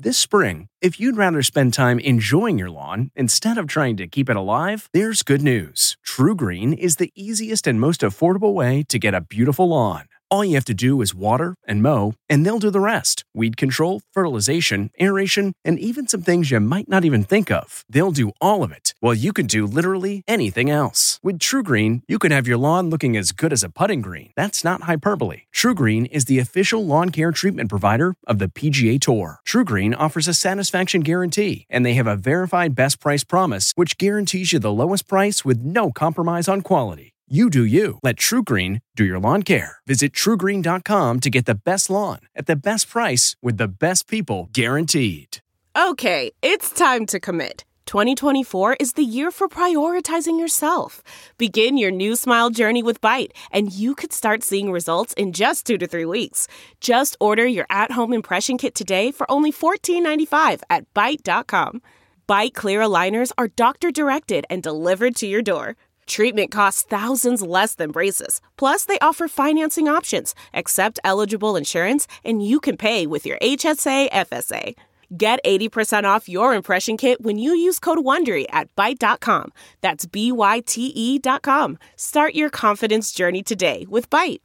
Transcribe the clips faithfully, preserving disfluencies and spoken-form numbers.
This spring, if you'd rather spend time enjoying your lawn instead of trying to keep it alive, there's good news. TruGreen is the easiest and most affordable way to get a beautiful lawn. All you have to do is water and mow, and they'll do the rest. Weed control, fertilization, aeration, and even some things you might not even think of. They'll do all of it, while you can do literally anything else. With TruGreen, you can have your lawn looking as good as a putting green. That's not hyperbole. TruGreen is the official lawn care treatment provider of the P G A Tour. TruGreen offers a satisfaction guarantee, and they have a verified best price promise, which guarantees you the lowest price with no compromise on quality. You do you. Let TruGreen do your lawn care. Visit True Green dot com to get the best lawn at the best price with the best people guaranteed. Okay, it's time to commit. twenty twenty-four is the year for prioritizing yourself. Begin your new smile journey with Byte, and you could start seeing results in just two to three weeks. Just order your at-home impression kit today for only fourteen ninety-five at Byte dot com. Byte Clear aligners are doctor-directed and delivered to your door. Treatment costs thousands less than braces. Plus, they offer financing options, accept eligible insurance, and you can pay with your H S A F S A. Get eighty percent off your impression kit when you use code WONDERY at Byte dot com. That's B Y T E dot com. Start your confidence journey today with Byte.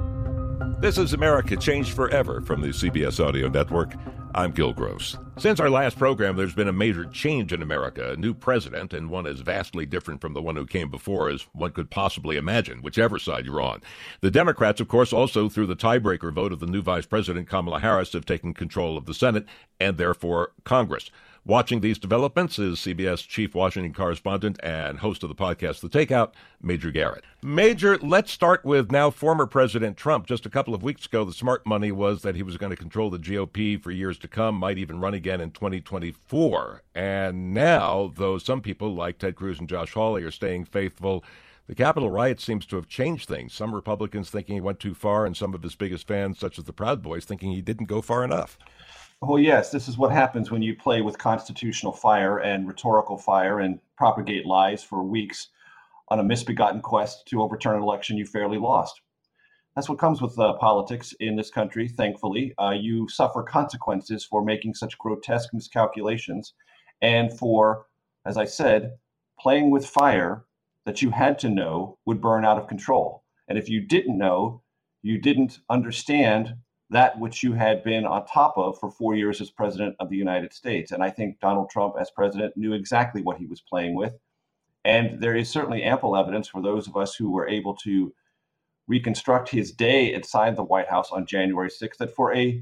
This is America Changed Forever from the C B S Audio Network. I'm Gil Gross. Since our last program, there's been a major change in America, a new president, and one as vastly different from the one who came before as one could possibly imagine, whichever side you're on. The Democrats, of course, also through the tiebreaker vote of the new Vice President Kamala Harris, have taken control of the Senate and therefore Congress. Watching these developments is C B S chief Washington correspondent and host of the podcast The Takeout, Major Garrett. Major, let's start with now former President Trump. Just a couple of weeks ago, the smart money was that he was going to control the G O P for years to come, might even run again in twenty twenty-four. And now, though some people like Ted Cruz and Josh Hawley are staying faithful, the Capitol riot seems to have changed things. Some Republicans thinking he went too far, and some of his biggest fans, such as the Proud Boys, thinking he didn't go far enough. Well, yes, this is what happens when you play with constitutional fire and rhetorical fire and propagate lies for weeks on a misbegotten quest to overturn an election you fairly lost. That's what comes with uh, politics in this country, thankfully. Uh, you suffer consequences for making such grotesque miscalculations and for, as I said, playing with fire that you had to know would burn out of control. And if you didn't know, you didn't understand that which you had been on top of for four years as president of the United States. And I think Donald Trump, as president, knew exactly what he was playing with. And there is certainly ample evidence for those of us who were able to reconstruct his day inside the White House on January sixth, that for a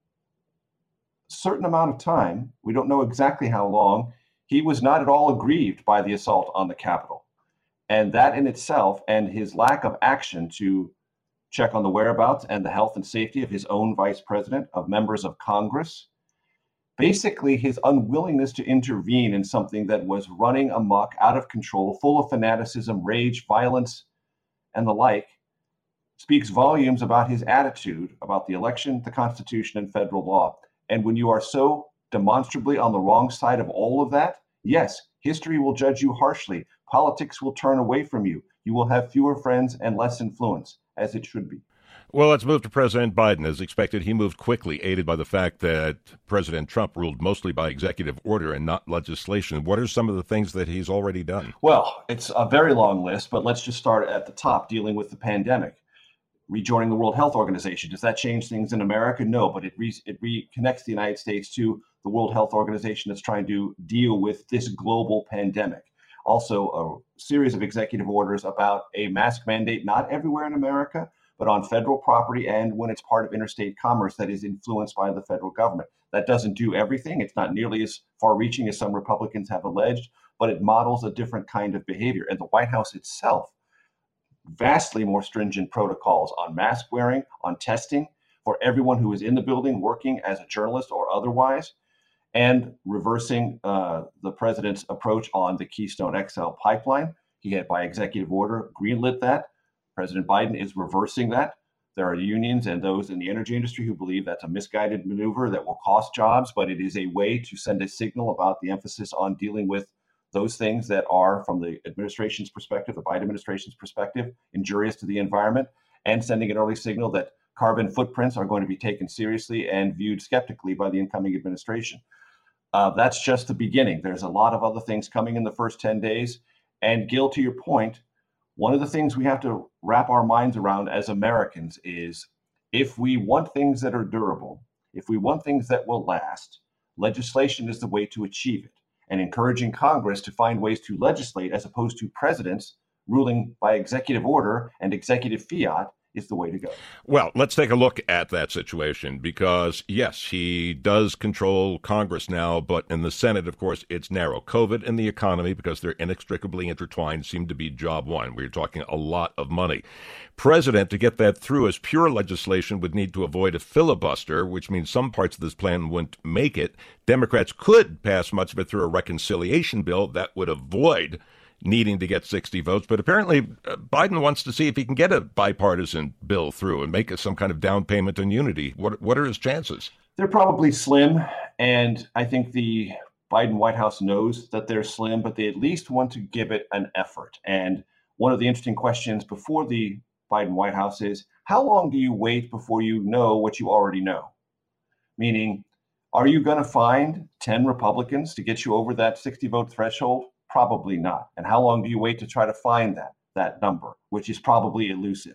certain amount of time, we don't know exactly how long, he was not at all aggrieved by the assault on the Capitol. And that in itself, and his lack of action to check on the whereabouts and the health and safety of his own vice president, of members of Congress, basically his unwillingness to intervene in something that was running amok, out of control, full of fanaticism, rage, violence, and the like, speaks volumes about his attitude about the election, the Constitution, and federal law. And when you are so demonstrably on the wrong side of all of that, yes, history will judge you harshly. Politics will turn away from you. You will have fewer friends and less influence, as it should be. Well, let's move to President Biden. As expected, he moved quickly, aided by the fact that President Trump ruled mostly by executive order and not legislation. What are some of the things that he's already done? Well, it's a very long list, but let's just start at the top, dealing with the pandemic. Rejoining the World Health Organization. Does that change things in America? No, but it, re- it reconnects the United States to the World Health Organization that's trying to deal with this global pandemic. Also, a series of executive orders about a mask mandate, not everywhere in America, but on federal property and when it's part of interstate commerce that is influenced by the federal government. That doesn't do everything. It's not nearly as far-reaching as some Republicans have alleged, but it models a different kind of behavior. And the White House itself, vastly more stringent protocols on mask wearing, on testing for everyone who is in the building working as a journalist or otherwise, and reversing uh, the president's approach on the Keystone X L pipeline. He had, by executive order, greenlit that. President Biden is reversing that. There are unions and those in the energy industry who believe that's a misguided maneuver that will cost jobs, but it is a way to send a signal about the emphasis on dealing with those things that are, from the administration's perspective, the Biden administration's perspective, injurious to the environment, and sending an early signal that carbon footprints are going to be taken seriously and viewed skeptically by the incoming administration. Uh, that's just the beginning. There's a lot of other things coming in the first ten days. And Gil, to your point, one of the things we have to wrap our minds around as Americans is if we want things that are durable, if we want things that will last, legislation is the way to achieve it. And encouraging Congress to find ways to legislate as opposed to presidents ruling by executive order and executive fiat is the way to go. Well, let's take a look at that situation because, yes, he does control Congress now, but in the Senate, of course, it's narrow. COVID and the economy, because they're inextricably intertwined, seem to be job one. We're talking a lot of money. President, to get that through as pure legislation, would need to avoid a filibuster, which means some parts of this plan wouldn't make it. Democrats could pass much of it through a reconciliation bill that would avoid needing to get sixty votes, but apparently uh, Biden wants to see if he can get a bipartisan bill through and make it some kind of down payment on unity. What what are his chances? They're probably slim, and I think the Biden White House knows that they're slim, but they at least want to give it an effort. And one of the interesting questions before the Biden White House is, how long do you wait before you know what you already know? Meaning, are you going to find ten Republicans to get you over that sixty vote threshold? Probably not. And how long do you wait to try to find that, that number, which is probably elusive?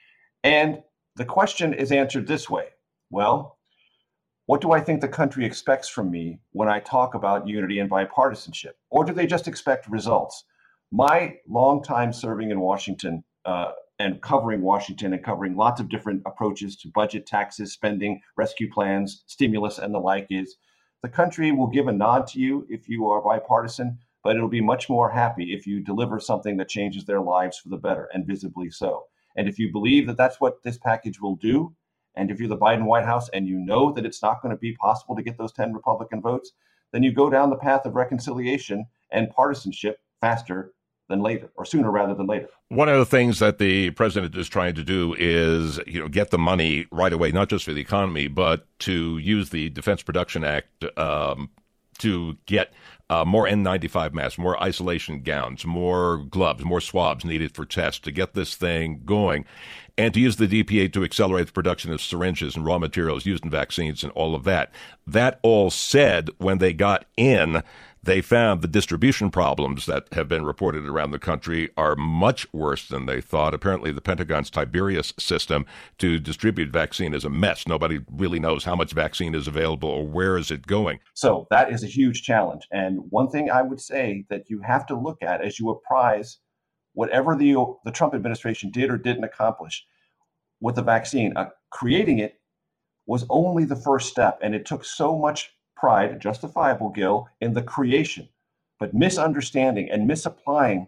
And the question is answered this way. Well, what do I think the country expects from me when I talk about unity and bipartisanship? Or do they just expect results? My long time serving in Washington uh, and covering Washington and covering lots of different approaches to budget, taxes, spending, rescue plans, stimulus, and the like is the country will give a nod to you if you are bipartisan, but it'll be much more happy if you deliver something that changes their lives for the better, and visibly so. And if you believe that that's what this package will do, and if you're the Biden White House and you know that it's not going to be possible to get those ten Republican votes, then you go down the path of reconciliation and partisanship faster than later, or sooner rather than later. One of the things that the president is trying to do is, you know, get the money right away, not just for the economy, but to use the Defense Production Act um, to get uh, more N ninety-five masks, more isolation gowns, more gloves, more swabs needed for tests to get this thing going, and to use the D P A to accelerate the production of syringes and raw materials used in vaccines and all of that. That all said, when they got in, they found the distribution problems that have been reported around the country are much worse than they thought. Apparently, the Pentagon's Tiberius system to distribute vaccine is a mess. Nobody really knows how much vaccine is available or where is it going. So that is a huge challenge. And one thing I would say that you have to look at as you apprise whatever the, the Trump administration did or didn't accomplish with the vaccine, uh, creating it was only the first step. And it took so much pride, justifiable, Gil, in the creation, but misunderstanding and misapplying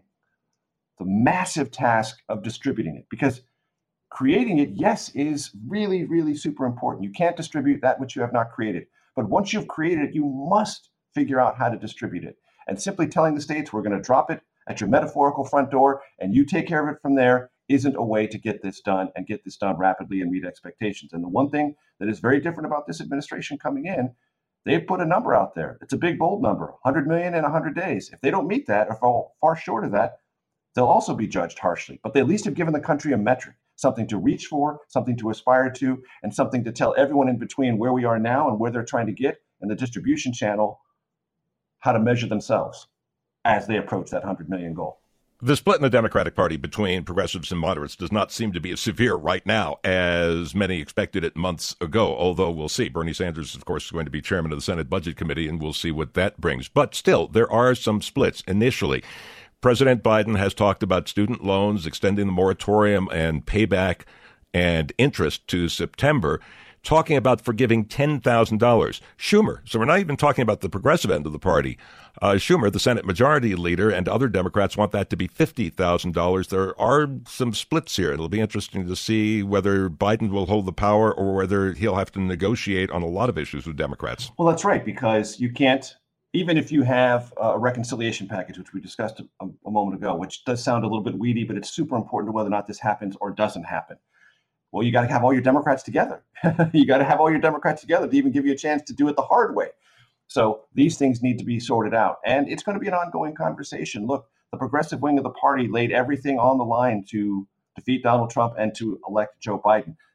the massive task of distributing it. Because creating it, yes, is really, really super important. You can't distribute that which you have not created. But once you've created it, you must figure out how to distribute it. And simply telling the states we're going to drop it at your metaphorical front door and you take care of it from there isn't a way to get this done and get this done rapidly and meet expectations. And the one thing that is very different about this administration coming in, they've put a number out there. It's a big, bold number, one hundred million in one hundred days. If they don't meet that or fall far short of that, they'll also be judged harshly. But they at least have given the country a metric, something to reach for, something to aspire to, and something to tell everyone in between where we are now and where they're trying to get in the distribution channel, how to measure themselves as they approach that one hundred million goal. The split in the Democratic Party between progressives and moderates does not seem to be as severe right now as many expected it months ago, although we'll see. Bernie Sanders, of course, is going to be chairman of the Senate Budget Committee, and we'll see what that brings. But still, there are some splits initially. President Biden has talked about student loans, extending the moratorium and payback and interest to September, talking about forgiving ten thousand dollars. Schumer, so we're not even talking about the progressive end of the party. Uh, Schumer, the Senate Majority Leader, and other Democrats want that to be fifty thousand dollars. There are some splits here. It'll be interesting to see whether Biden will hold the power or whether he'll have to negotiate on a lot of issues with Democrats. Well, that's right, because you can't, even if you have a reconciliation package, which we discussed a, a moment ago, which does sound a little bit weedy, but it's super important to whether or not this happens or doesn't happen. Well, you got to have all your Democrats together. You got to have all your Democrats together to even give you a chance to do it the hard way. So these things need to be sorted out. And it's going to be an ongoing conversation. Look, the progressive wing of the party laid everything on the line to defeat Donald Trump and to elect Joe Biden.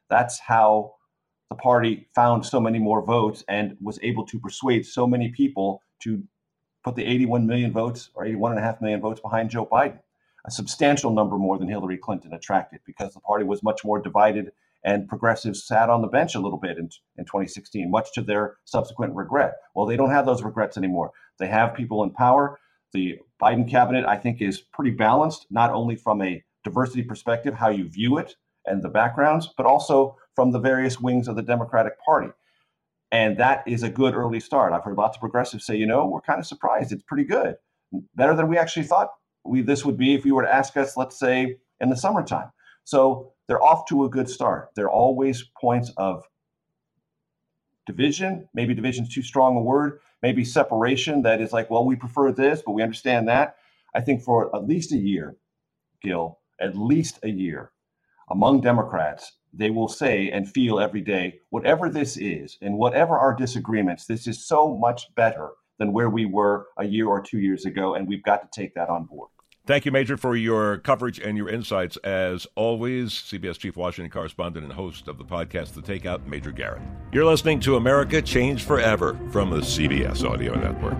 That's how the party found so many more votes and was able to persuade so many people to put the eighty-one million votes or eighty-one and a half million votes behind Joe Biden, a substantial number more than Hillary Clinton attracted, because the party was much more divided and progressives sat on the bench a little bit in, in twenty sixteen, much to their subsequent regret. Well, they don't have those regrets anymore. They have people in power. The Biden cabinet, I think, is pretty balanced, not only from a diversity perspective, how you view it and the backgrounds, but also from the various wings of the Democratic Party. And that is a good early start. I've heard lots of progressives say, you know, we're kind of surprised. It's pretty good. Better than we actually thought we this would be if you were to ask us, let's say, in the summertime. So they're off to a good start. There are always points of division. Maybe division's too strong a word. Maybe separation that is like, well, we prefer this, but we understand that. I think for at least a year, Gil, at least a year, among Democrats, they will say and feel every day, whatever this is and whatever our disagreements, this is so much better than where we were a year or two years ago, and we've got to take that on board. Thank you, Major, for your coverage and your insights. As always, C B S Chief Washington correspondent and host of the podcast, The Takeout, Major Garrett. You're listening to America Changed Forever from the C B S Audio Network.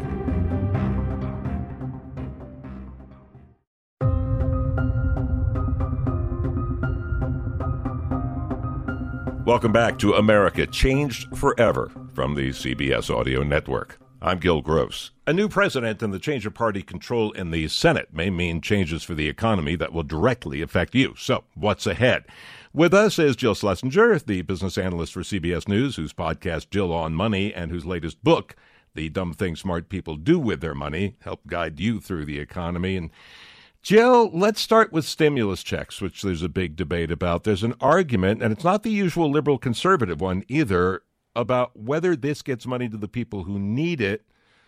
Welcome back to America Changed Forever from the C B S Audio Network. I'm Gil Gross. A new president and the change of party control in the Senate may mean changes for the economy that will directly affect you. So, what's ahead? With us is Jill Schlesinger, the business analyst for C B S News, whose podcast, Jill on Money, and whose latest book, The Dumb Things Smart People Do With Their Money, help guide you through the economy. And Jill, let's start with stimulus checks, which there's a big debate about. There's an argument, and it's not the usual liberal conservative one either, about whether this gets money to the people who need it,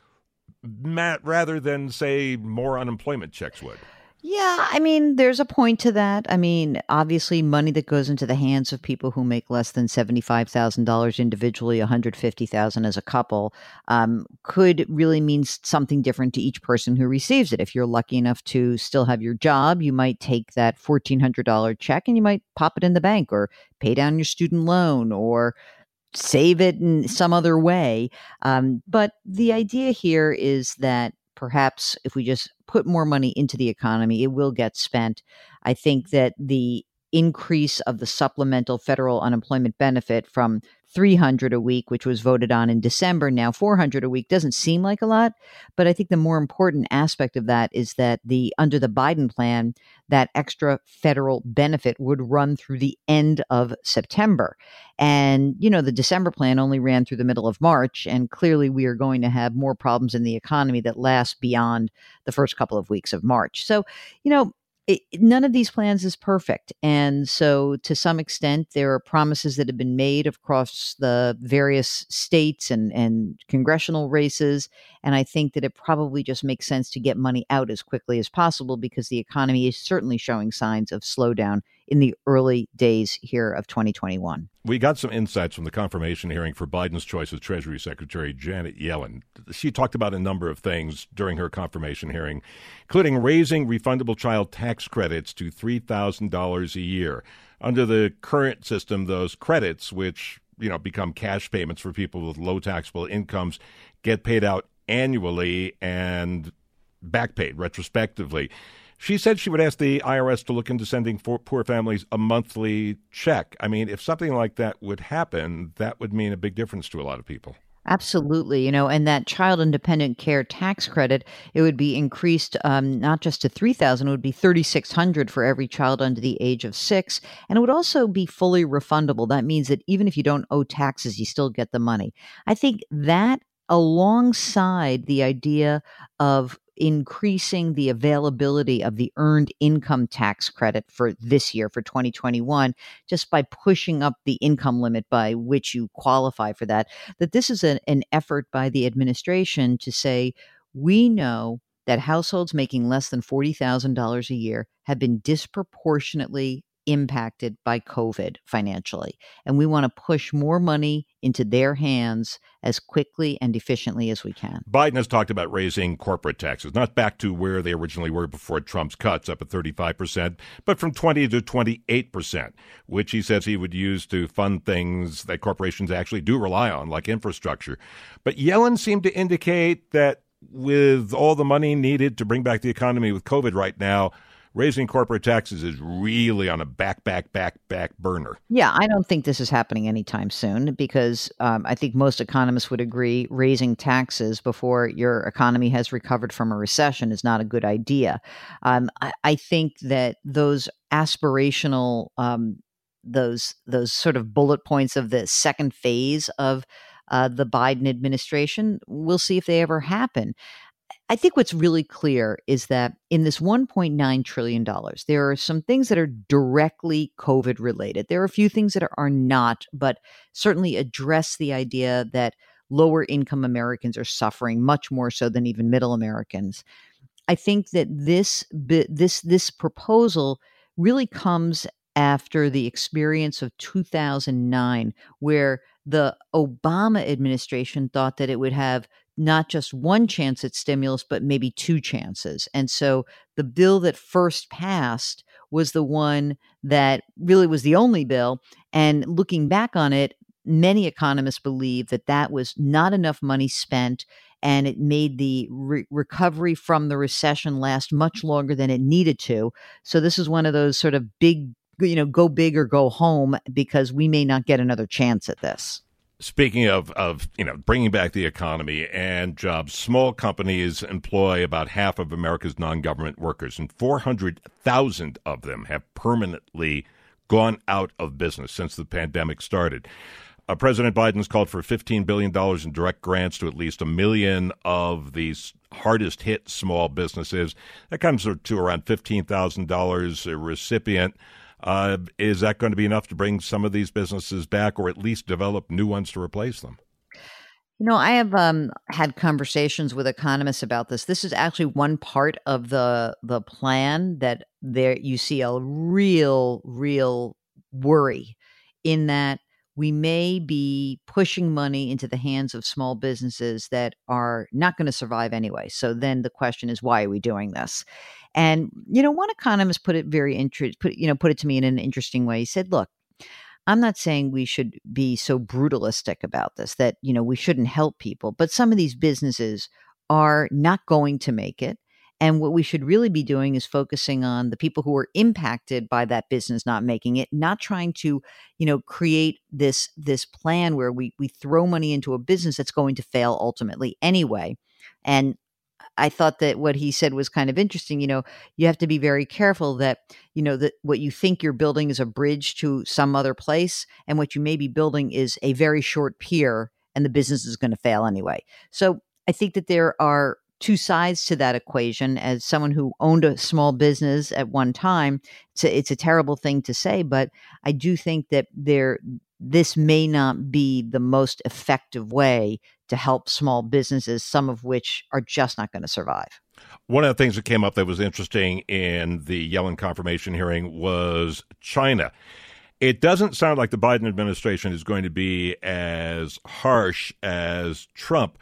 Matt, rather than, say, more unemployment checks would. Yeah, I mean, there's a point to that. I mean, obviously, money that goes into the hands of people who make less than seventy-five thousand dollars individually, one hundred fifty thousand dollars as a couple, um, could really mean something different to each person who receives it. If you're lucky enough to still have your job, you might take that fourteen hundred dollars check and you might pop it in the bank or pay down your student loan or save it in some other way. Um, but the idea here is that perhaps if we just put more money into the economy, it will get spent. I think that the increase of the supplemental federal unemployment benefit from three hundred dollars a week, which was voted on in December, now four hundred dollars a week, doesn't seem like a lot. But I think the more important aspect of that is that the under the Biden plan, that extra federal benefit would run through the end of September. And, you know, the December plan only ran through the middle of March. And clearly we are going to have more problems in the economy that last beyond the first couple of weeks of March. So, you know, It, none of these plans is perfect. And so to some extent, there are promises that have been made across the various states and, and congressional races. And I think that it probably just makes sense to get money out as quickly as possible because the economy is certainly showing signs of slowdown in the early days here of twenty twenty-one. We got some insights from the confirmation hearing for Biden's choice of Treasury Secretary Janet Yellen. She talked about a number of things during her confirmation hearing, including raising refundable child tax credits to three thousand dollars a year. Under the current system, those credits, which, you know, become cash payments for people with low taxable incomes, get paid out annually and back paid retrospectively. She said she would ask the I R S to look into sending for poor families a monthly check. I mean, if something like that would happen, that would mean a big difference to a lot of people. Absolutely. You know, and that child independent care tax credit, it would be increased um, not just to three thousand dollars, it would be three thousand six hundred dollars for every child under the age of six. And it would also be fully refundable. That means that even if you don't owe taxes, you still get the money. I think that alongside the idea of increasing the availability of the earned income tax credit for this year, for twenty twenty-one, just by pushing up the income limit by which you qualify for that, that this is a, an effort by the administration to say, we know that households making less than forty thousand dollars a year have been disproportionately impacted by COVID financially. And we want to push more money into their hands as quickly and efficiently as we can. Biden has talked about raising corporate taxes, not back to where they originally were before Trump's cuts, up at thirty-five percent, but from twenty to twenty-eight percent, which he says he would use to fund things that corporations actually do rely on, like infrastructure. But Yellen seemed to indicate that with all the money needed to bring back the economy with COVID right now, raising corporate taxes is really on a back, back, back, back burner. Yeah, I don't think this is happening anytime soon because um, I think most economists would agree raising taxes before your economy has recovered from a recession is not a good idea. Um, I, I think that those aspirational, um, those those sort of bullet points of the second phase of uh, the Biden administration, we'll see if they ever happen. I think what's really clear is that in this one point nine trillion dollars, there are some things that are directly COVID related. There are a few things that are, are not, but certainly address the idea that lower income Americans are suffering much more so than even middle Americans. I think that this this this proposal really comes after the experience of two thousand nine, where the Obama administration thought that it would have not just one chance at stimulus, but maybe two chances. And so the bill that first passed was the one that really was the only bill. And looking back on it, many economists believe that that was not enough money spent, and it made the re- recovery from the recession last much longer than it needed to. So this is one of those sort of big, you know, go big or go home, because we may not get another chance at this. Speaking of, of, you know, bringing back the economy and jobs, small companies employ about half of America's non-government workers, and four hundred thousand of them have permanently gone out of business since the pandemic started. Uh, President Biden's called for fifteen billion dollars in direct grants to at least a million of these hardest hit small businesses. That comes to around fifteen thousand dollars a recipient. Uh, is that going to be enough to bring some of these businesses back, or at least develop new ones to replace them? You know, I have um, had conversations with economists about this. This is actually one part of the the plan that there you see a real, real worry in that we may be pushing money into the hands of small businesses that are not going to survive anyway. So then the question is, why are we doing this? And, you know, one economist put it very interesting, put, you know, put it to me in an interesting way. He said, look, I'm not saying we should be so brutalistic about this, that, you know, we shouldn't help people, but some of these businesses are not going to make it. And what we should really be doing is focusing on the people who are impacted by that business not making it, not trying to, you know, create this, this plan where we, we throw money into a business that's going to fail ultimately anyway. And I thought that what he said was kind of interesting. You know, you have to be very careful that, you know, that what you think you're building is a bridge to some other place, and what you may be building is a very short pier, and the business is going to fail anyway. So I think that there are two sides to that equation. As someone who owned a small business at one time, it's a, it's a terrible thing to say, but I do think that there, this may not be the most effective way to help small businesses, some of which are just not going to survive. One of the things that came up that was interesting in the Yellen confirmation hearing was China. It doesn't sound like the Biden administration is going to be as harsh as Trump,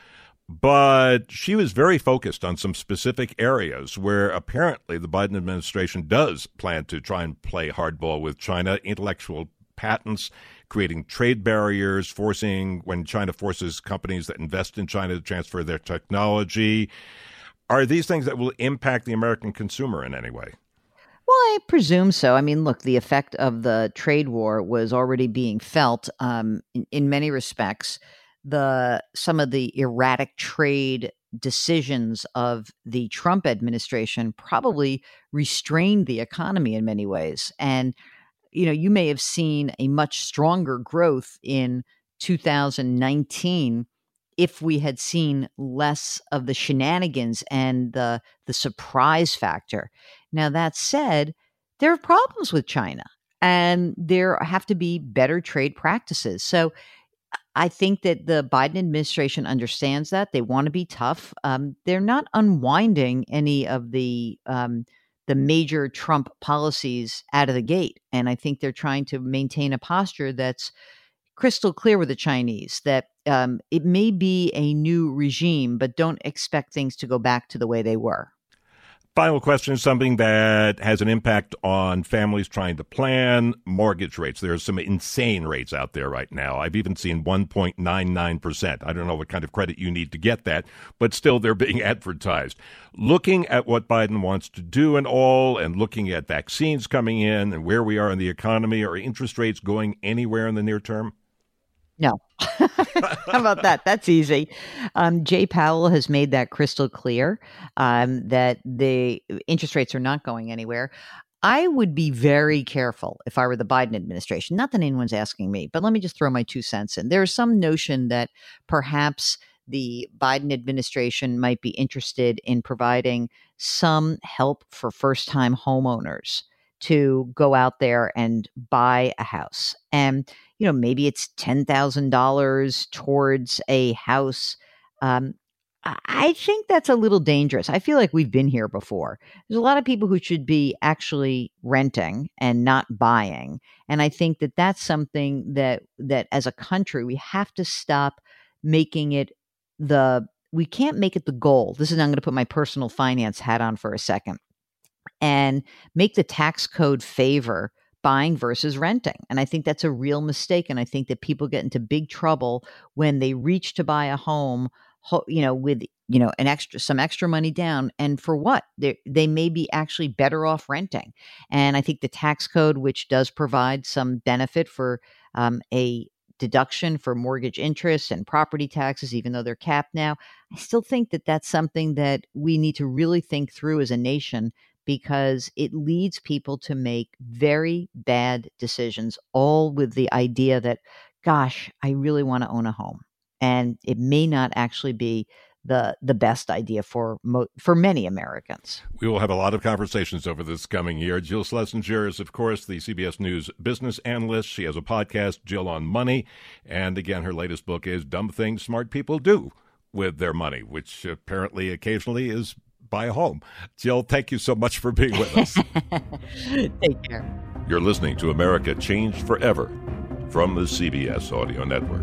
but she was very focused on some specific areas where apparently the Biden administration does plan to try and play hardball with China: intellectual patents, creating trade barriers, forcing when China forces companies that invest in China to transfer their technology. Are these things that will impact the American consumer in any way? Well, I presume so. I mean, look, the effect of the trade war was already being felt um, in, in many respects. The some of the erratic trade decisions of the Trump administration probably restrained the economy in many ways. And you know, you may have seen a much stronger growth in two thousand nineteen if we had seen less of the shenanigans and the the surprise factor. Now, that said, there are problems with China, and there have to be better trade practices. So I think that the Biden administration understands that. They want to be tough. Um, they're not unwinding any of the um, the major Trump policies out of the gate. And I think they're trying to maintain a posture that's crystal clear with the Chinese that um, it may be a new regime, but don't expect things to go back to the way they were. Final question is something that has an impact on families trying to plan mortgage rates. There are some insane rates out there right now. I've even seen one point nine nine percent. I don't know what kind of credit you need to get that, but still they're being advertised. Looking at what Biden wants to do and all, and looking at vaccines coming in and where we are in the economy, are interest rates going anywhere in the near term? No. How about that? That's easy. Um, Jay Powell has made that crystal clear um, that the interest rates are not going anywhere. I would be very careful if I were the Biden administration. Not that anyone's asking me, but let me just throw my two cents in. There's some notion that perhaps the Biden administration might be interested in providing some help for first-time homeowners to go out there and buy a house. And, you know, maybe it's ten thousand dollars towards a house. Um, I think that's a little dangerous. I feel like we've been here before. There's a lot of people who should be actually renting and not buying. And I think that that's something that, that as a country, we have to stop making it the, we can't make it the goal. This is, I'm going to put my personal finance hat on for a second, and make the tax code favor buying versus renting. And I think that's a real mistake. And I think that people get into big trouble when they reach to buy a home, you know, with, you know, an extra, some extra money down. And for what? They they may be actually better off renting. And I think the tax code, which does provide some benefit for um, a deduction for mortgage interest and property taxes, even though they're capped now, I still think that that's something that we need to really think through as a nation, because it leads people to make very bad decisions, all with the idea that, gosh, I really want to own a home. And it may not actually be the the best idea for mo- for many Americans. We will have a lot of conversations over this coming year. Jill Schlesinger is, of course, the C B S News business analyst. She has a podcast, Jill on Money. And again, her latest book is Dumb Things Smart People Do with Their Money, which apparently occasionally is buy a home. Jill, thank you so much for being with us. Take care. You're listening to America Changed Forever from the C B S Audio Network.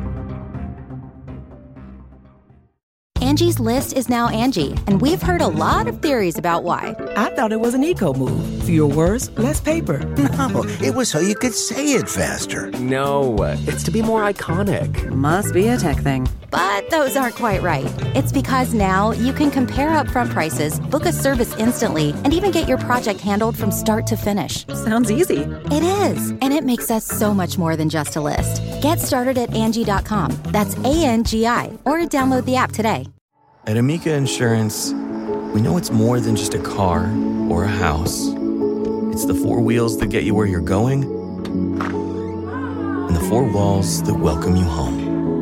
Angie's List is now Angie, and we've heard a lot of theories about why. I thought it was an eco move. Fewer words, less paper. No, it was so you could say it faster. No, it's to be more iconic. Must be a tech thing. But those aren't quite right. It's because now you can compare upfront prices, book a service instantly, and even get your project handled from start to finish. Sounds easy. It is, and it makes us so much more than just a list. Get started at Angie dot com. That's A N G I, or download the app today. At Amica Insurance, we know it's more than just a car or a house. It's the four wheels that get you where you're going and the four walls that welcome you home.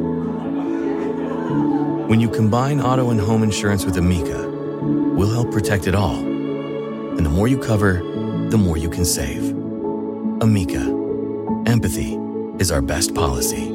When you combine auto and home insurance with Amica, we'll help protect it all. And the more you cover, the more you can save. Amica. Empathy is our best policy.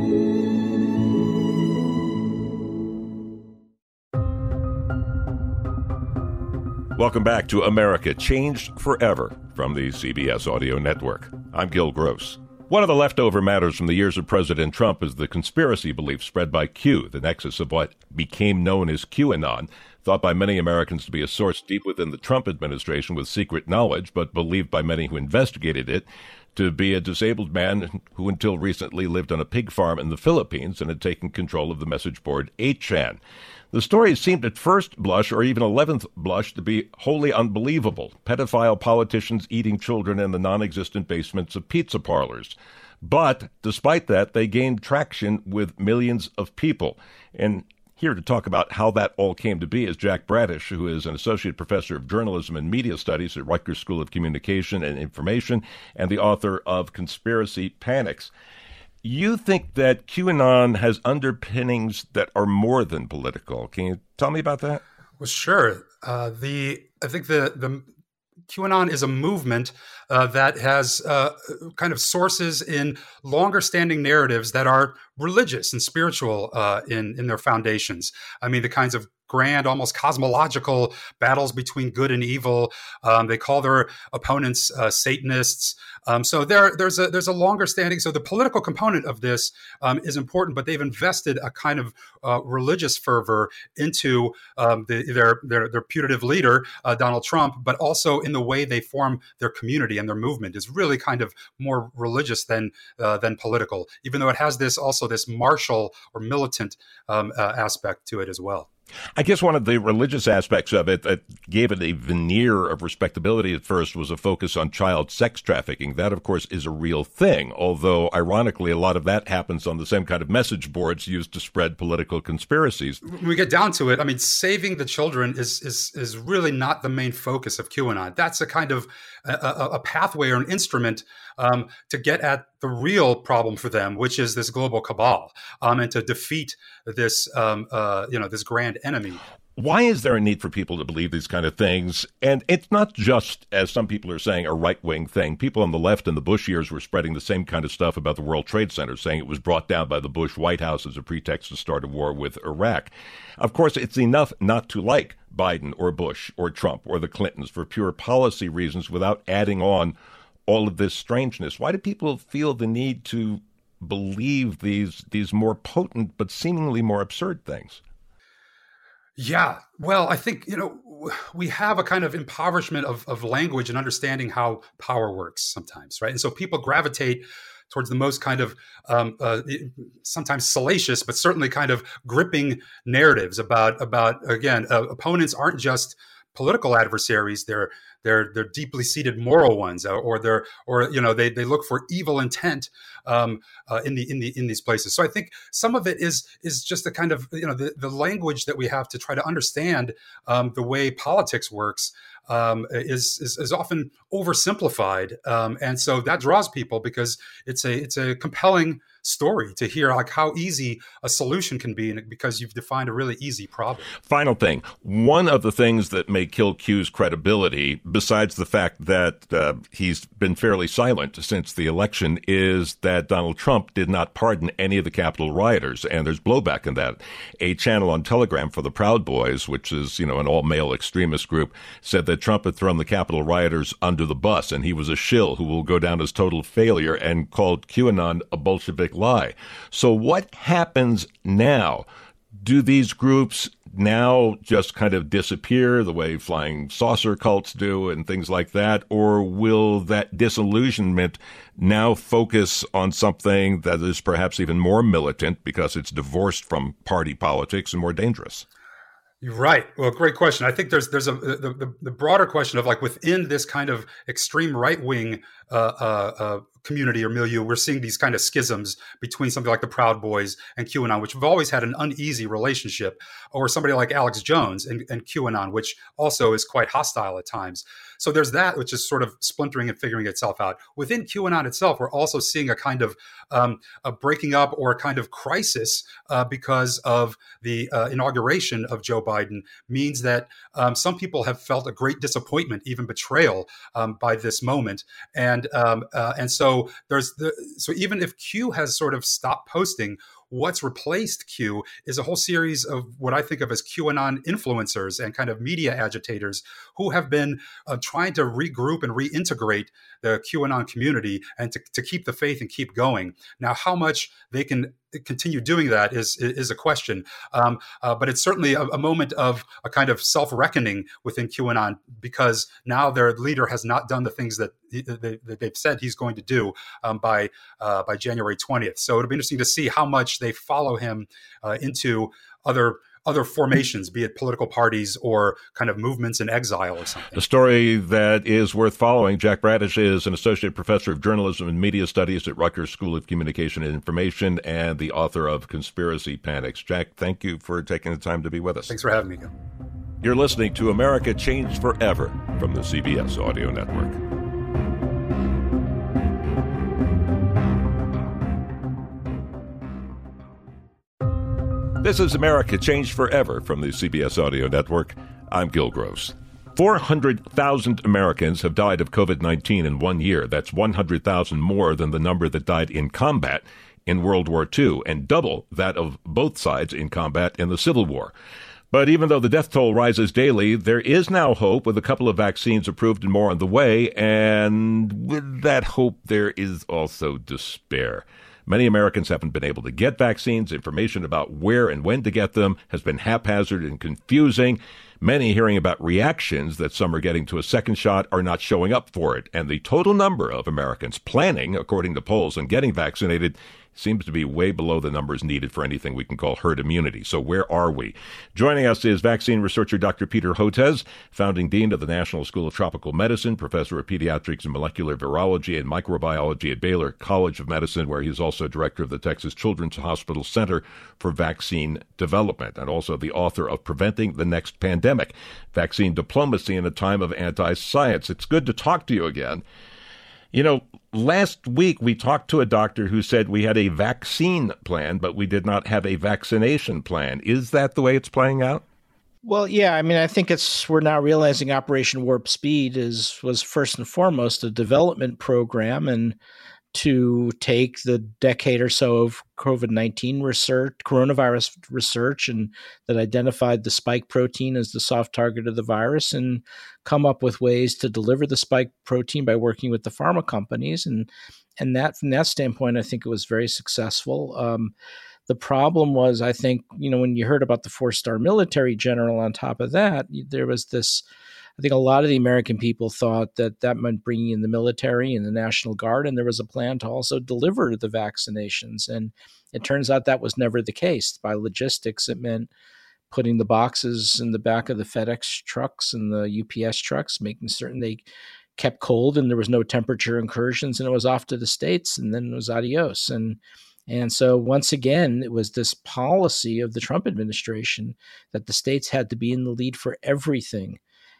Welcome back to America Changed Forever from the C B S Audio Network. I'm Gil Gross. One of the leftover matters from the years of President Trump is the conspiracy belief spread by Q, the nexus of what became known as QAnon, thought by many Americans to be a source deep within the Trump administration with secret knowledge, but believed by many who investigated it to be a disabled man who until recently lived on a pig farm in the Philippines and had taken control of the message board eight chan. The story seemed at first blush, or even eleventh blush, to be wholly unbelievable. Pedophile politicians eating children in the non-existent basements of pizza parlors. But despite that, they gained traction with millions of people. And here to talk about how that all came to be is Jack Bradish, who is an associate professor of journalism and media studies at Rutgers School of Communication and Information and the author of Conspiracy Panics. You think that QAnon has underpinnings that are more than political. Can you tell me about that? Well, sure. Uh, the I think the the QAnon is a movement uh, that has uh, kind of sources in longer standing narratives that are religious and spiritual uh, in, in their foundations. I mean, the kinds of grand, almost cosmological battles between good and evil. Um, they call their opponents uh, Satanists. Um, so there, there's a there's a longer standing. So the political component of this um, is important, but they've invested a kind of uh, religious fervor into um, the, their, their their putative leader, uh, Donald Trump, but also in the way they form their community, and their movement is really kind of more religious than uh, than political, even though it has this also this martial or militant um, uh, aspect to it as well. I guess one of the religious aspects of it that gave it a veneer of respectability at first was a focus on child sex trafficking. That, of course, is a real thing, although, ironically, a lot of that happens on the same kind of message boards used to spread political conspiracies. When we get down to it, I mean, saving the children is is is really not the main focus of QAnon. That's a kind of a, a pathway or an instrument um, to get at the real problem for them, which is this global cabal, um, and to defeat this, um, uh, you know, this grand enemy. Why is there a need for people to believe these kind of things? And it's not just, as some people are saying, a right-wing thing. People on the left in the Bush years were spreading the same kind of stuff about the World Trade Center, saying it was brought down by the Bush White House as a pretext to start a war with Iraq. Of course, it's enough not to like Biden or Bush or Trump or the Clintons for pure policy reasons without adding on all of this strangeness. Why do people feel the need to believe these these more potent but seemingly more absurd things? Yeah, well, I think, you know, we have a kind of impoverishment of, of language and understanding how power works sometimes, right? And so people gravitate towards the most kind of um, uh, sometimes salacious, but certainly kind of gripping narratives about, about again, uh, opponents aren't just political adversaries. They're they're they're deeply seated moral ones, or, or they're or you know they they look for evil intent um, uh, in the in the in these places. So I think some of it is is just a kind of you know the, the language that we have to try to understand um, the way politics works. Um, is, is is often oversimplified, um, and so that draws people because it's a it's a compelling story to hear like how easy a solution can be, because you've defined a really easy problem. Final thing, one of the things that may kill Q's credibility, besides the fact that uh, he's been fairly silent since the election, is that Donald Trump did not pardon any of the Capitol rioters, and there's blowback in that. A channel on Telegram for the Proud Boys, which is you know an all-male extremist group, said that Trump had thrown the Capitol rioters under the bus, and he was a shill who will go down as total failure, and called QAnon a Bolshevik lie. So what happens now? Do these groups now just kind of disappear the way flying saucer cults do and things like that? Or will that disillusionment now focus on something that is perhaps even more militant because it's divorced from party politics and more dangerous? You're right. Well, great question. I think there's there's a the, the, the broader question of like within this kind of extreme right wing uh, uh, uh, community or milieu, we're seeing these kind of schisms between something like the Proud Boys and QAnon, which have always had an uneasy relationship, or somebody like Alex Jones and, and QAnon, which also is quite hostile at times. So there's that, which is sort of splintering and figuring itself out. Within QAnon itself, we're also seeing a kind of um, a breaking up or a kind of crisis uh, because of the uh, inauguration of Joe Biden means that um, some people have felt a great disappointment, even betrayal um, by this moment. And um, uh, and so there's the, so even if Q has sort of stopped posting, what's replaced Q is a whole series of what I think of as QAnon influencers and kind of media agitators who have been uh, trying to regroup and reintegrate the QAnon community and to, to keep the faith and keep going. Now, how much they can continue doing that is is a question, um, uh, but it's certainly a, a moment of a kind of self-reckoning within QAnon, because now their leader has not done the things that, he, they, that they've said he's going to do um, by uh, by January twentieth. So it'll be interesting to see how much they follow him uh, into other other formations, be it political parties or kind of movements in exile or something. A story that is worth following. Jack Bradish is an associate professor of journalism and media studies at Rutgers School of Communication and Information and the author of Conspiracy Panics. Jack, thank you for taking the time to be with us. Thanks for having me, Gil. You're listening to America Changed Forever from the C B S Audio Network. This is America Changed Forever from the C B S Audio Network. I'm Gil Gross. four hundred thousand Americans have died of COVID nineteen in one year. That's one hundred thousand more than the number that died in combat in World War Two, and double that of both sides in combat in the Civil War. But even though the death toll rises daily, there is now hope with a couple of vaccines approved and more on the way. And with that hope, there is also despair. Many Americans haven't been able to get vaccines. Information about where and when to get them has been haphazard and confusing. Many hearing about reactions that some are getting to a second shot are not showing up for it. And the total number of Americans planning, according to polls, on getting vaccinated seems to be way below the numbers needed for anything we can call herd immunity. So where are we? Joining us is vaccine researcher Doctor Peter Hotez, founding dean of the National School of Tropical Medicine, professor of pediatrics and molecular virology and microbiology at Baylor College of Medicine, where he's also director of the Texas Children's Hospital Center for Vaccine Development, and also the author of Preventing the Next Pandemic, Vaccine Diplomacy in a Time of Anti-Science. It's good to talk to you again. You know, last week we talked to a doctor who said we had a vaccine plan, but we did not have a vaccination plan. Is that the way it's playing out? Well, yeah. I mean, I think it's we're now realizing Operation Warp Speed is was first and foremost a development program, and to take the decade or so of COVID nineteen research, coronavirus research, and that identified the spike protein as the soft target of the virus, and come up with ways to deliver the spike protein by working with the pharma companies. And and that from that standpoint, I think it was very successful. Um, the problem was, I think, you know, when you heard about the four-star military general on top of that, there was this, I think a lot of the American people thought that that meant bringing in the military and the National Guard, and there was a plan to also deliver the vaccinations. And it turns out that was never the case. By logistics, it meant putting the boxes in the back of the FedEx trucks and the U P S trucks, making certain they kept cold and there was no temperature incursions, and it was off to the States, and then it was adios. And And so once again, it was this policy of the Trump administration that the states had to be in the lead for everything.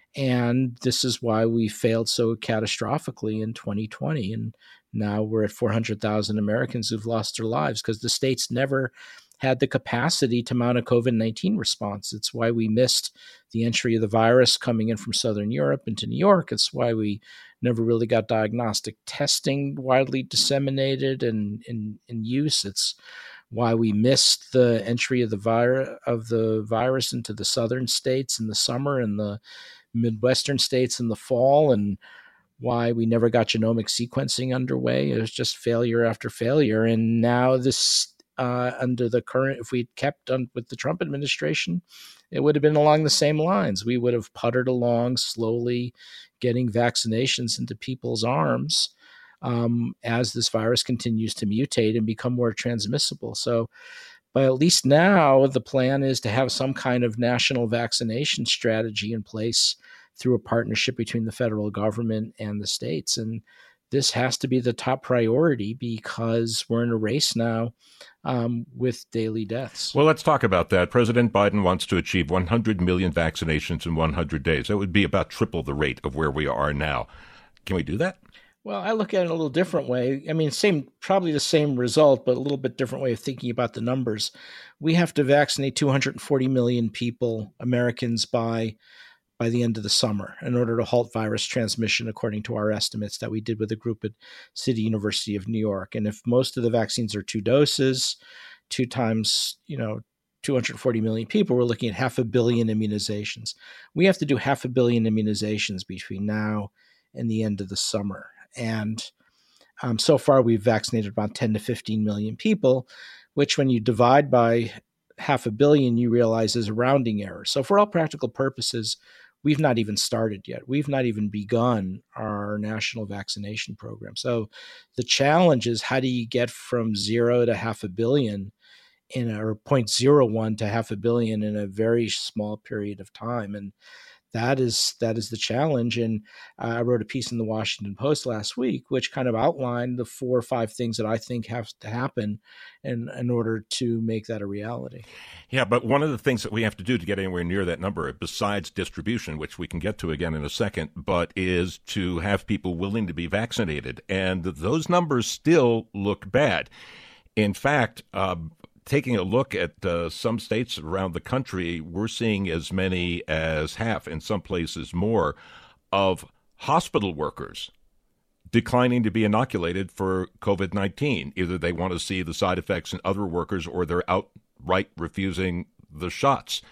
And this is why we failed so catastrophically in twenty twenty. And now we're at four hundred thousand Americans who've lost their lives because the states never had the capacity to mount a COVID nineteen response. It's why we missed the entry of the virus coming in from Southern Europe into New York. It's why we never really got diagnostic testing widely disseminated and in, in use. It's why we missed the entry of the virus of the virus into the southern states in the summer and the Midwestern states in the fall, and why we never got genomic sequencing underway. It was just failure after failure. And now this, uh, under the current, if we'd kept on with the Trump administration, it would have been along the same lines. We would have puttered along slowly, getting vaccinations into people's arms um, as this virus continues to mutate and become more transmissible. So, but at least now the plan is to have some kind of national vaccination strategy in place through a partnership between the federal government and the states. And this has to be the top priority because we're in a race now um, with daily deaths. Well, let's talk about that. President Biden wants to achieve one hundred million vaccinations in one hundred days. That would be about triple the rate of where we are now. Can we do that? Well, I look at it a little different way. I mean, same, probably the same result, but a little bit different way of thinking about the numbers. We have to vaccinate two hundred forty million people, Americans, by by the end of the summer in order to halt virus transmission, according to our estimates that we did with a group at City University of New York. And if most of the vaccines are two doses, two times, you know, two hundred forty million people, we're looking at half a billion immunizations. We have to do half a billion immunizations between now and the end of the summer. And um, so far, we've vaccinated about ten to fifteen million people, which when you divide by half a billion, you realize is a rounding error. So for all practical purposes, we've not even started yet. We've not even begun our national vaccination program. So the challenge is, how do you get from zero to half a billion in a, or zero point zero one to half a billion in a very small period of time? And that is that is the challenge. And uh, I wrote a piece in the Washington Post last week, which kind of outlined the four or five things that I think have to happen in, in order to make that a reality. Yeah, but one of the things that we have to do to get anywhere near that number, besides distribution, which we can get to again in a second, but is to have people willing to be vaccinated. And those numbers still look bad. In fact, uh, taking a look at uh, some states around the country, we're seeing as many as half, in some places more, of hospital workers declining to be inoculated for COVID nineteen. Either they want to see the side effects in other workers or they're outright refusing the shots.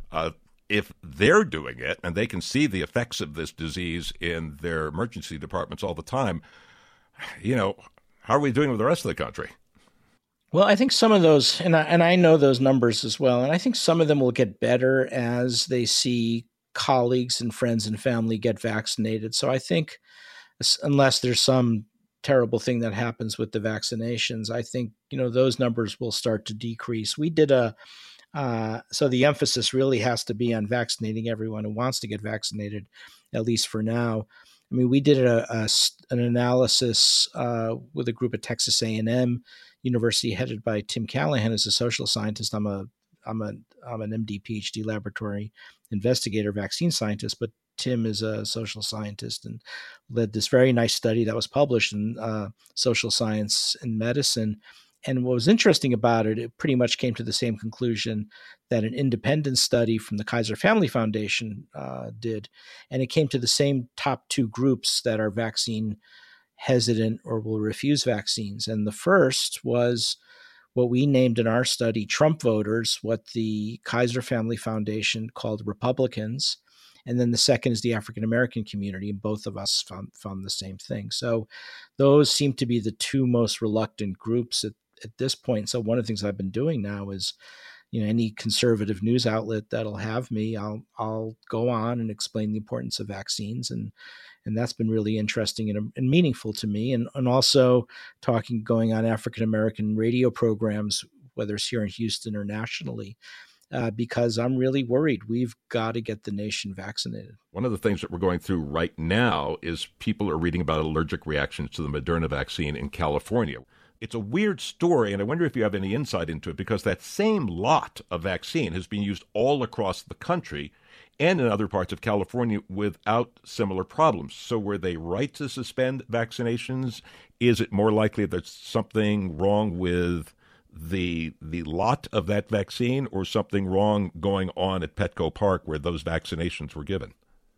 uh, if they're doing it and they can see the effects of this disease in their emergency departments all the time, you know, how are we doing with the rest of the country? Well, I think some of those, and I, and I know those numbers as well, and I think some of them will get better as they see colleagues and friends and family get vaccinated. So I think unless there's some terrible thing that happens with the vaccinations, I think, you know, those numbers will start to decrease. We did a, uh, so the emphasis really has to be on vaccinating everyone who wants to get vaccinated, at least for now. I mean, we did a, a an analysis uh, with a group at Texas A and M University headed by Tim Callahan, who's a social scientist. I'm a I'm a I'm an M D PhD laboratory investigator, vaccine scientist, but Tim is a social scientist and led this very nice study that was published in uh, Social Science and Medicine. And what was interesting about it, it pretty much came to the same conclusion that an independent study from the Kaiser Family Foundation uh, did. And it came to the same top two groups that are vaccine hesitant or will refuse vaccines. And the first was what we named in our study Trump voters, what the Kaiser Family Foundation called Republicans. And then the second is the African-American community, and both of us found, found the same thing. So those seem to be the two most reluctant groups at, at this point. So one of the things I've been doing now is, you know, any conservative news outlet that'll have me, I'll I'll go on and explain the importance of vaccines. And and that's been really interesting and, and meaningful to me. And, and also talking, going on African-American radio programs, whether it's here in Houston or nationally, Uh, because I'm really worried. We've got to get the nation vaccinated. One of the things that we're going through right now is people are reading about allergic reactions to the Moderna vaccine in California. It's a weird story, and I wonder if you have any insight into it, because that same lot of vaccine has been used all across the country and in other parts of California without similar problems. So were they right to suspend vaccinations? Is it more likely there's something wrong with the the lot of that vaccine, or something wrong going on at Petco Park where those vaccinations were given?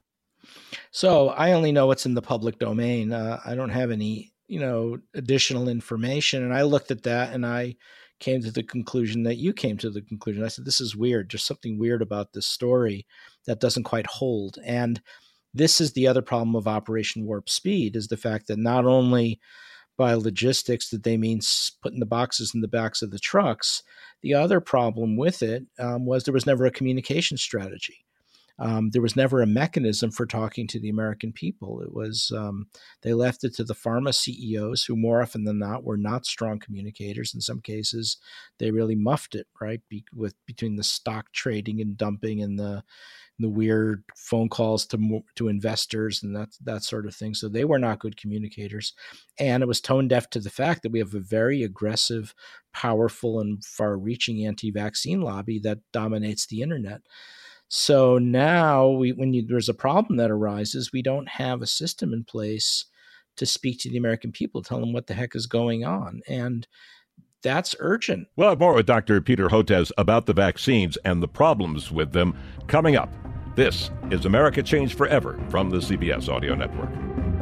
So I only know what's in the public domain. Uh, I don't have any, you know, additional information. And I looked at that and I came to the conclusion that you came to the conclusion. I said, this is weird. There's something weird about this story that doesn't quite hold. And this is the other problem of Operation Warp Speed, is the fact that not only by logistics did they mean putting the boxes in the backs of the trucks, the other problem with it um, was there was never a communication strategy. Um, there was never a mechanism for talking to the American people. It was, um, they left it to the pharma C E Os, who more often than not were not strong communicators. In some cases, they really muffed it, right? Be- with between the stock trading and dumping and the the weird phone calls to to investors and that that sort of thing. So they were not good communicators. And it was tone deaf to the fact that we have a very aggressive, powerful, and far-reaching anti-vaccine lobby that dominates the internet. So now we, when you, there's a problem that arises, we don't have a system in place to speak to the American people, tell them what the heck is going on. And that's urgent. We'll have more with Doctor Peter Hotez about the vaccines and the problems with them coming up. This is America Changed Forever from the C B S Audio Network.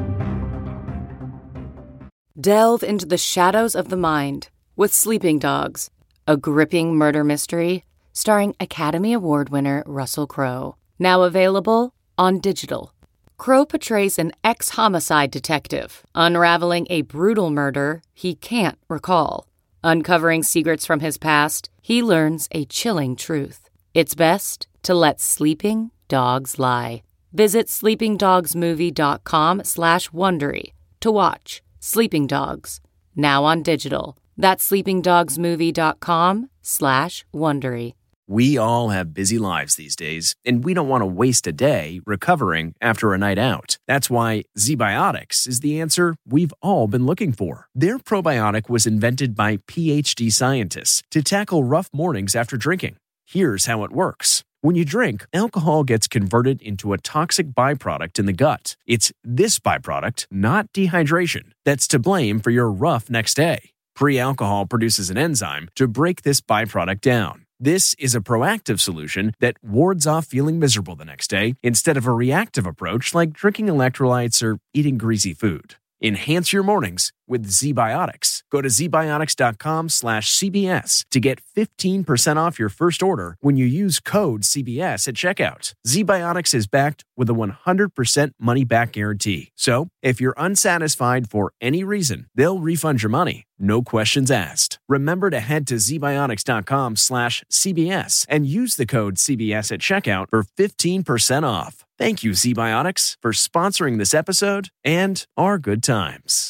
Delve into the shadows of the mind with Sleeping Dogs, a gripping murder mystery starring Academy Award winner Russell Crowe. Now available on digital. Crowe portrays an ex-homicide detective unraveling a brutal murder he can't recall. Uncovering secrets from his past, he learns a chilling truth. It's best to let sleeping dogs lie. Visit sleepingdogsmovie.com slash Wondery to watch Sleeping Dogs, now on digital. That's sleepingdogsmovie.com slash Wondery. We all have busy lives these days, and we don't want to waste a day recovering after a night out. That's why ZBiotics is the answer we've all been looking for. Their probiotic was invented by P H D scientists to tackle rough mornings after drinking. Here's how it works. When you drink, alcohol gets converted into a toxic byproduct in the gut. It's this byproduct, not dehydration, that's to blame for your rough next day. Pre-alcohol produces an enzyme to break this byproduct down. This is a proactive solution that wards off feeling miserable the next day instead of a reactive approach like drinking electrolytes or eating greasy food. Enhance your mornings with ZBiotics. Go to zbiotics.com slash CBS to get fifteen percent off your first order when you use code C B S at checkout. ZBiotics is backed with a one hundred percent money-back guarantee. So, if you're unsatisfied for any reason, they'll refund your money. No questions asked. Remember to head to zbiotics.com slash CBS and use the code C B S at checkout for fifteen percent off. Thank you, ZBiotics, for sponsoring this episode and our good times.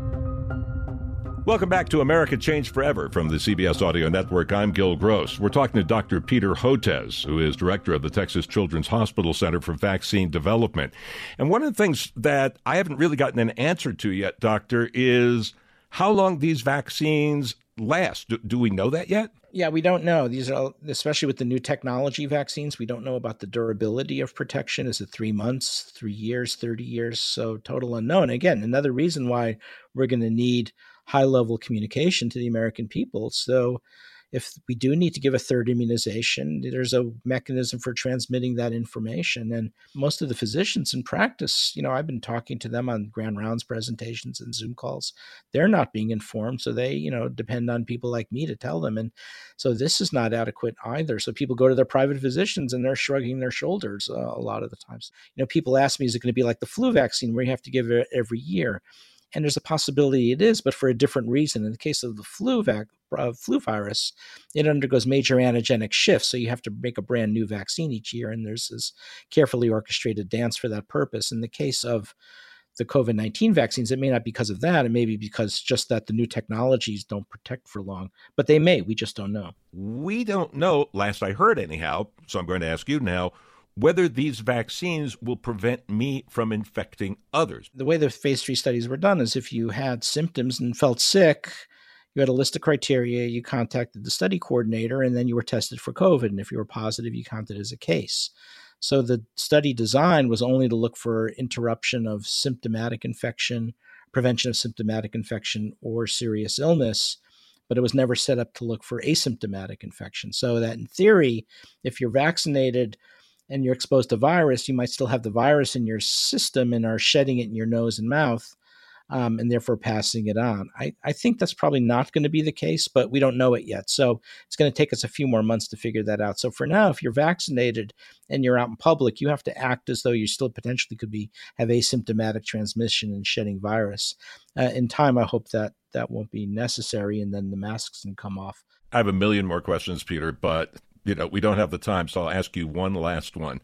Welcome back to America Changed Forever from the C B S Audio Network. I'm Gil Gross. We're talking to Doctor Peter Hotez, who is director of the Texas Children's Hospital Center for Vaccine Development. And one of the things that I haven't really gotten an answer to yet, Doctor, is how long these vaccines last. Do, do we know that yet? Yeah, we don't know. These are, especially with the new technology vaccines, we don't know about the durability of protection. Is it three months, three years, thirty years? So total unknown. Again, another reason why we're going to need high-level communication to the American people. So if we do need to give a third immunization, there's a mechanism for transmitting that information. And most of the physicians in practice, you know, I've been talking to them on grand rounds presentations and Zoom calls. They're not being informed. So they, you know, depend on people like me to tell them. And so this is not adequate either. So people go to their private physicians and they're shrugging their shoulders uh, a lot of the times. You know, people ask me, is it going to be like the flu vaccine where you have to give it every year? And there's a possibility it is, but for a different reason. In the case of the flu vac, uh, flu virus, it undergoes major antigenic shifts. So you have to make a brand new vaccine each year. And there's this carefully orchestrated dance for that purpose. In the case of the COVID nineteen vaccines, it may not be because of that. It may be because just that the new technologies don't protect for long, but they may. We just don't know. We don't know, last I heard anyhow. So I'm going to ask you now, whether these vaccines will prevent me from infecting others. The way the phase three studies were done is if you had symptoms and felt sick, you had a list of criteria, you contacted the study coordinator, and then you were tested for COVID. And if you were positive, you counted as a case. So the study design was only to look for interruption of symptomatic infection, prevention of symptomatic infection, or serious illness, but it was never set up to look for asymptomatic infection. So that in theory, if you're vaccinated and you're exposed to virus, you might still have the virus in your system and are shedding it in your nose and mouth, um, and therefore passing it on. I, I think that's probably not going to be the case, but we don't know it yet. So it's going to take us a few more months to figure that out. So for now, if you're vaccinated and you're out in public, you have to act as though you still potentially could be have asymptomatic transmission and shedding virus. Uh, in time, I hope that that won't be necessary, and then the masks can come off. I have a million more questions, Peter, but you know, we don't have the time, so I'll ask you one last one.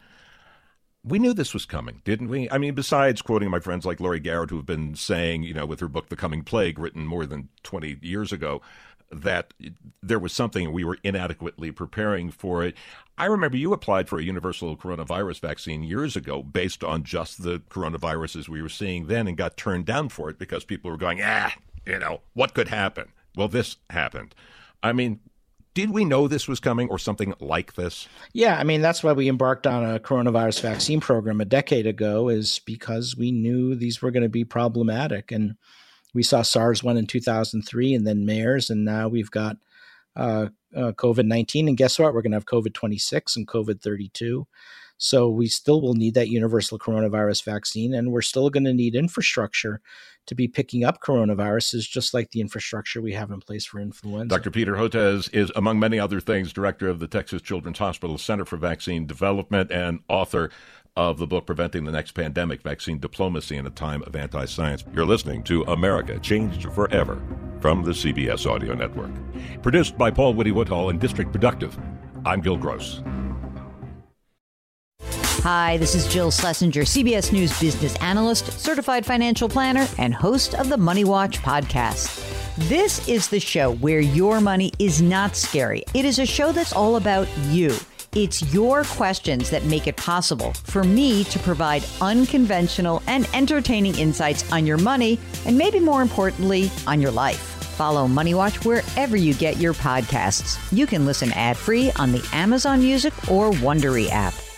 We knew this was coming, didn't we? I mean, besides quoting my friends like Laurie Garrett, who have been saying, you know, with her book, The Coming Plague, written more than twenty years ago, that there was something we were inadequately preparing for it. I remember you applied for a universal coronavirus vaccine years ago based on just the coronaviruses we were seeing then and got turned down for it because people were going, ah, you know, what could happen? Well, this happened. I mean, did we know this was coming or something like this? Yeah, I mean, that's why we embarked on a coronavirus vaccine program a decade ago, is because we knew these were going to be problematic. And we saw SARS one in two thousand three and then MERS, and now we've got uh, uh, COVID nineteen. And guess what? We're going to have COVID twenty-six and COVID thirty-two. So we still will need that universal coronavirus vaccine, and we're still going to need infrastructure to be picking up coronaviruses, just like the infrastructure we have in place for influenza. Doctor Peter Hotez is, among many other things, director of the Texas Children's Hospital Center for Vaccine Development and author of the book Preventing the Next Pandemic, Vaccine Diplomacy in a Time of Anti-Science. You're listening to America Changed Forever from the C B S Audio Network. Produced by Paul Whitty-Woodhull and District Productive. I'm Gil Gross. Hi, this is Jill Schlesinger, C B S News business analyst, certified financial planner, and host of the Money Watch podcast. This is the show where your money is not scary. It is a show that's all about you. It's your questions that make it possible for me to provide unconventional and entertaining insights on your money, and maybe more importantly, on your life. Follow Money Watch wherever you get your podcasts. You can listen ad-free on the Amazon Music or Wondery app.